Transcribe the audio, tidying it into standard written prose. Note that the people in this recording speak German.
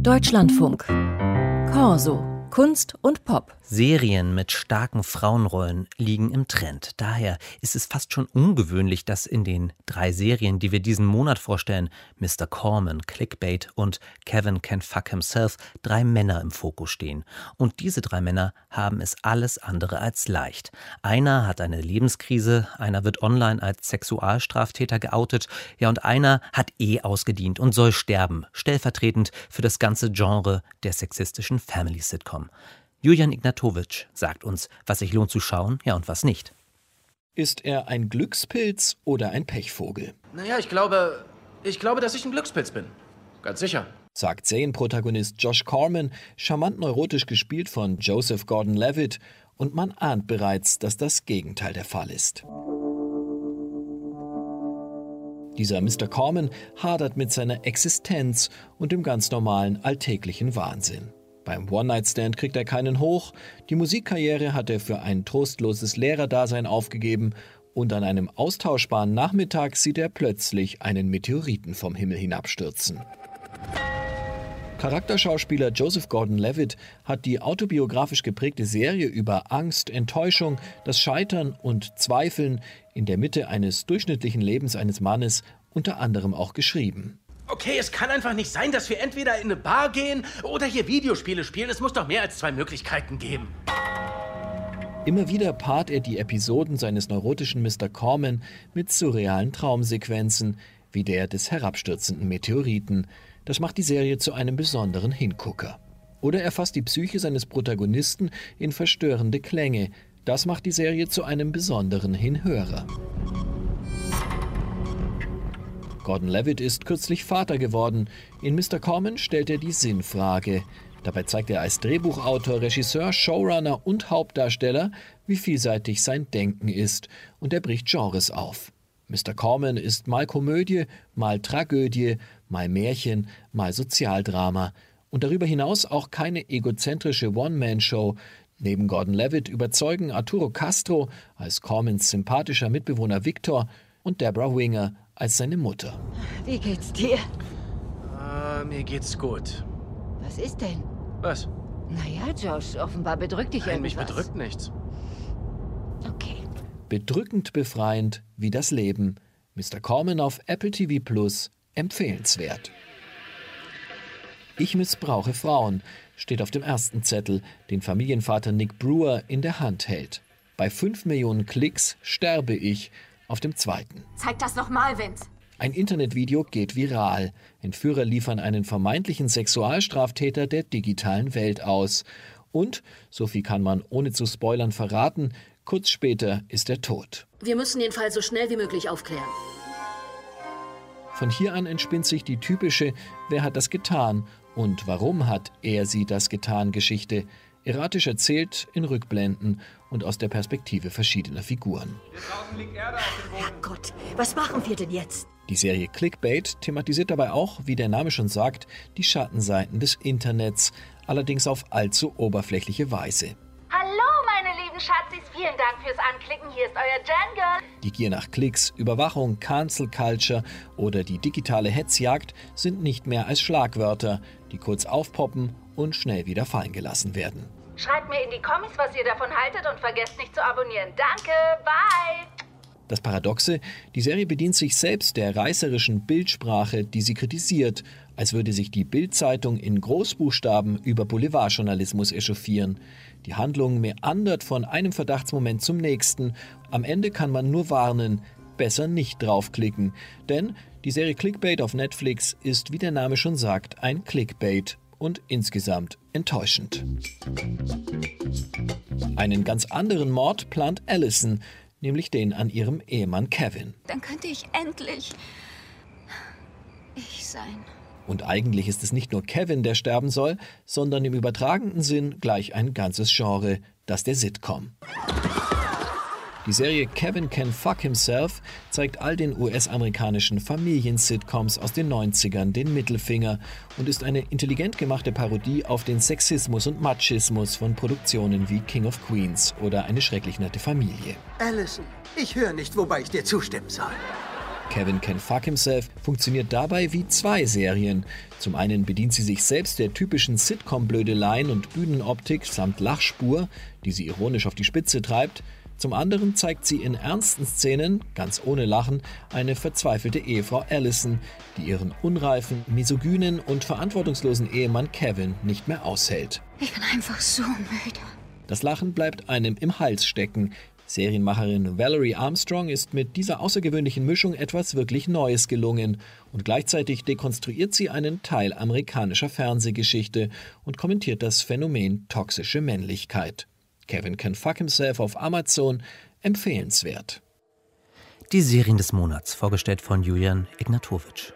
Deutschlandfunk. Corso. Kunst und Pop. Serien mit starken Frauenrollen liegen im Trend. Daher ist es fast schon ungewöhnlich, dass in den 3 Serien, die wir diesen Monat vorstellen, Mr. Corman, Clickbait und Kevin Can Fuck Himself, 3 Männer im Fokus stehen. Und diese 3 Männer haben es alles andere als leicht. Einer hat eine Lebenskrise, einer wird online als Sexualstraftäter geoutet, ja, und einer hat ausgedient und soll sterben, stellvertretend für das ganze Genre der sexistischen Family-Sitcom. Julian Ignatowitsch sagt uns, was sich lohnt zu schauen, ja, und was nicht. Ist er ein Glückspilz oder ein Pechvogel? Naja, ich glaube, dass ich ein Glückspilz bin. Ganz sicher. Sagt Serienprotagonist Josh Corman, charmant neurotisch gespielt von Joseph Gordon-Levitt, und man ahnt bereits, dass das Gegenteil der Fall ist. Dieser Mr. Corman hadert mit seiner Existenz und dem ganz normalen alltäglichen Wahnsinn. Beim One-Night-Stand kriegt er keinen hoch, die Musikkarriere hat er für ein trostloses Lehrerdasein aufgegeben und an einem austauschbaren Nachmittag sieht er plötzlich einen Meteoriten vom Himmel hinabstürzen. Charakterschauspieler Joseph Gordon-Levitt hat die autobiografisch geprägte Serie über Angst, Enttäuschung, das Scheitern und Zweifeln in der Mitte eines durchschnittlichen Lebens eines Mannes unter anderem auch geschrieben. Okay, es kann einfach nicht sein, dass wir entweder in eine Bar gehen oder hier Videospiele spielen. Es muss doch mehr als 2 Möglichkeiten geben. Immer wieder paart er die Episoden seines neurotischen Mr. Corman mit surrealen Traumsequenzen, wie der des herabstürzenden Meteoriten. Das macht die Serie zu einem besonderen Hingucker. Oder er fasst die Psyche seines Protagonisten in verstörende Klänge. Das macht die Serie zu einem besonderen Hinhörer. Gordon-Levitt ist kürzlich Vater geworden. In Mr. Corman stellt er die Sinnfrage. Dabei zeigt er als Drehbuchautor, Regisseur, Showrunner und Hauptdarsteller, wie vielseitig sein Denken ist. Und er bricht Genres auf. Mr. Corman ist mal Komödie, mal Tragödie, mal Märchen, mal Sozialdrama. Und darüber hinaus auch keine egozentrische One-Man-Show. Neben Gordon-Levitt überzeugen Arturo Castro als Cormans sympathischer Mitbewohner Victor und Deborah Winger als seine Mutter. Wie geht's dir? Mir geht's gut. Was ist denn? Was? Naja, Josh, offenbar bedrückt dich Nein, irgendwas. mich bedrückt nichts. Okay. Bedrückend befreiend wie das Leben. Mr. Corman auf Apple TV Plus empfehlenswert. Ich missbrauche Frauen, steht auf dem ersten Zettel, den Familienvater Nick Brewer in der Hand hält. Bei 5 Millionen Klicks sterbe ich auf dem zweiten. Zeig das nochmal, Vince. Ein Internetvideo geht viral. Entführer liefern einen vermeintlichen Sexualstraftäter der digitalen Welt aus. Und, so viel kann man ohne zu spoilern verraten, kurz später ist er tot. Wir müssen den Fall so schnell wie möglich aufklären. Von hier an entspinnt sich die typische „Wer hat das getan und warum hat er sie das getan" Geschichte, erratisch erzählt in Rückblenden und aus der Perspektive verschiedener Figuren. Herrgott, was machen wir denn jetzt? Die Serie Clickbait thematisiert dabei auch, wie der Name schon sagt, die Schattenseiten des Internets, allerdings auf allzu oberflächliche Weise. Hallo, meine lieben Schatzis, vielen Dank fürs Anklicken, hier ist euer Jan Girl. Die Gier nach Klicks, Überwachung, Cancel Culture oder die digitale Hetzjagd sind nicht mehr als Schlagwörter, die kurz aufpoppen und schnell wieder fallen gelassen werden. Schreibt mir in die Kommis, was ihr davon haltet und vergesst nicht zu abonnieren. Danke, bye! Das Paradoxe, die Serie bedient sich selbst der reißerischen Bildsprache, die sie kritisiert, als würde sich die Bild-Zeitung in Großbuchstaben über Boulevardjournalismus echauffieren. Die Handlung meandert von einem Verdachtsmoment zum nächsten. Am Ende kann man nur warnen, besser nicht draufklicken. Denn die Serie Clickbait auf Netflix ist, wie der Name schon sagt, ein Clickbait und insgesamt enttäuschend. Einen ganz anderen Mord plant Allison, nämlich den an ihrem Ehemann Kevin. Dann könnte ich endlich ich sein. Und eigentlich ist es nicht nur Kevin, der sterben soll, sondern im übertragenen Sinn gleich ein ganzes Genre, das der Sitcom. Die Serie Kevin Can Fuck Himself zeigt all den US-amerikanischen Familien-Sitcoms aus den 90ern den Mittelfinger und ist eine intelligent gemachte Parodie auf den Sexismus und Machismus von Produktionen wie King of Queens oder Eine schrecklich nette Familie. Allison, ich höre nicht, wobei ich dir zustimmen soll. Kevin Can Fuck Himself funktioniert dabei wie zwei Serien. Zum einen bedient sie sich selbst der typischen Sitcom-Blödeleien und Bühnenoptik samt Lachspur, die sie ironisch auf die Spitze treibt. Zum anderen zeigt sie in ernsten Szenen, ganz ohne Lachen, eine verzweifelte Ehefrau Allison, die ihren unreifen, misogynen und verantwortungslosen Ehemann Kevin nicht mehr aushält. Ich bin einfach so müde. Das Lachen bleibt einem im Hals stecken. Serienmacherin Valerie Armstrong ist mit dieser außergewöhnlichen Mischung etwas wirklich Neues gelungen. Und gleichzeitig dekonstruiert sie einen Teil amerikanischer Fernsehgeschichte und kommentiert das Phänomen toxische Männlichkeit. Kevin Can Fuck Himself auf Amazon, empfehlenswert. Die Serien des Monats, vorgestellt von Julian Ignatowitsch.